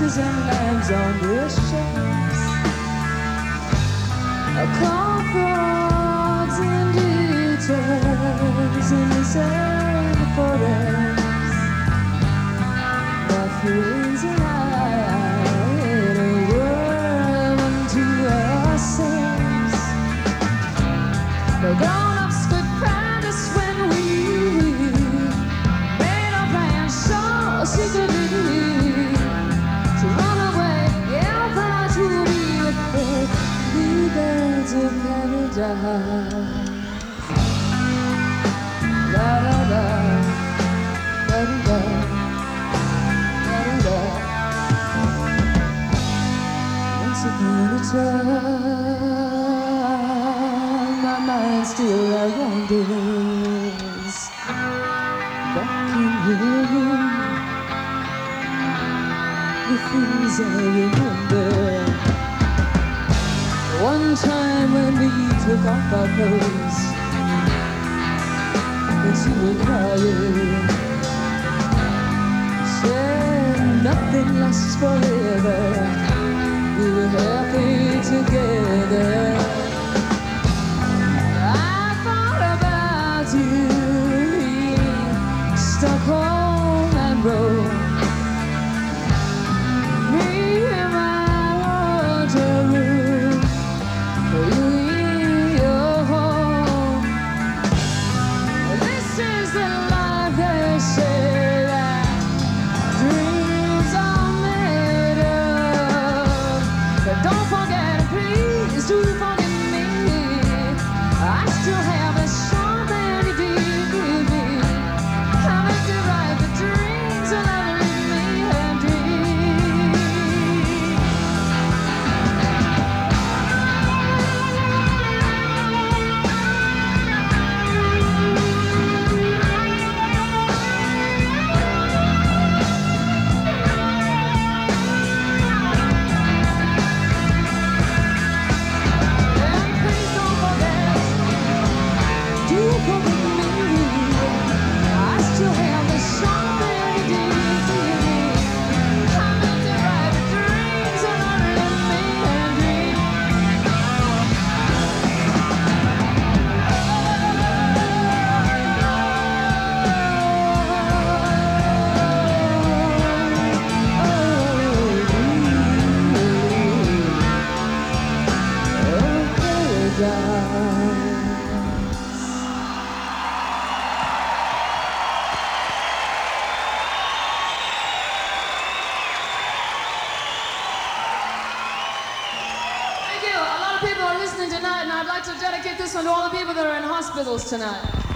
horses and lambs on their shelves, corn frogs and eaters in the sand forest, buffaloes and a worm unto ourselves. The grown-ups could practice when we made our plans so secretly to run away. Yeah, I thought you'd be with the birds of paradise. Da da da, da da da, da da da. Once upon a time, my mind still wanders back in here. The things I remember. One time when we took off our clothes, and you were crying, said nothing lasts forever. We were happy together. I thought about you, Stockholm and Rome. Me in my hotel room, you in your home. This is the life they say that dreams are made of. But don't forget, please do forget me. I still have a song that you give me. I meant to write the dreams will never leave me and dream. And please don't forget, do forget me. I still have the song that you give me. I meant to write the dreams will never leave me and dream. Thank you. A lot of people are listening tonight, and I'd like to dedicate this one to all the people that are in hospitals tonight.